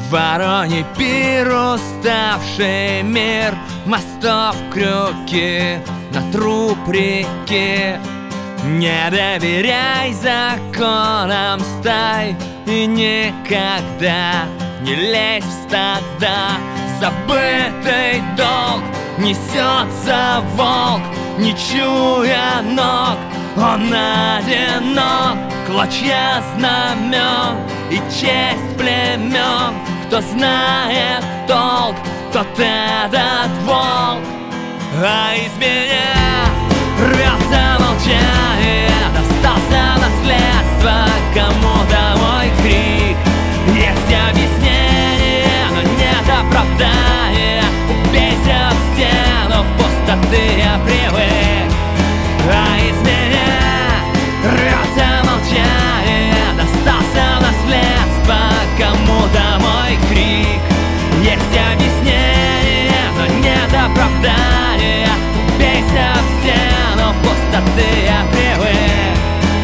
Вороньий пир, уставший мир, мостов крюки на труп реки. Не доверяй законам стай и никогда не лезь в стада. Забытый долг несется волк, не чуя ног. Он одинок, клочья знамен и честь племен. Кто знает толк, тот этот волк. А из меня рвется молчание, достался наследство кому-то мой крик. Есть объяснение, но нет оправдания. Убейся в стену пустоты, я привык. А из меня рвется молчание, достался наследство кому-то мой крик. Есть объяснение, но нет оправдания. Убейся в стену пустоты, я привык.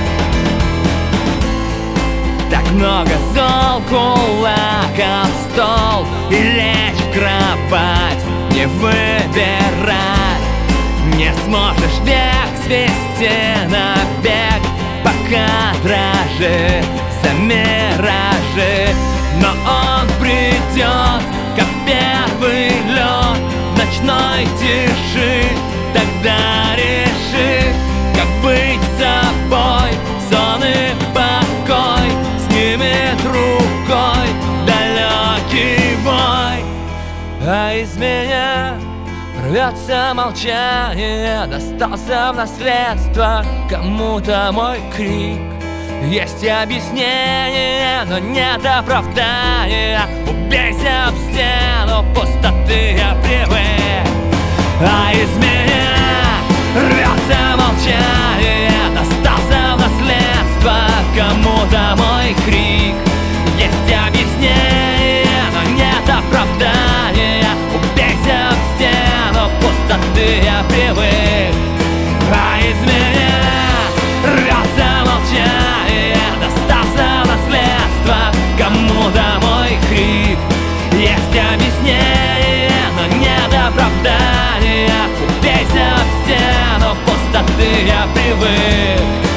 Так много зол, кулак об стол, и лечь в кровать не выбирать. Не сможешь век свести на бег, пока дрожи за миражи. Но он придет, как первый лед в ночной тиши. Тогда реши, как быть собой. Сон и покой снимет рукой далекий вой. А из меня рвется молчание, достался в наследство кому-то мой крик. Есть объяснение, но нет оправдания. Убейся об стену пустоты, я привык. А из меня рвется молчание, достался в наследство кому-то мой крик. Есть объяснение, но нет оправдания. Убейся об стену пустоты, я привык. А из меня рвется молчание, достался в наследство кому-то мой крик. Есть объяснение, но нет оправдания. Убейся об стену пустоты, я привык.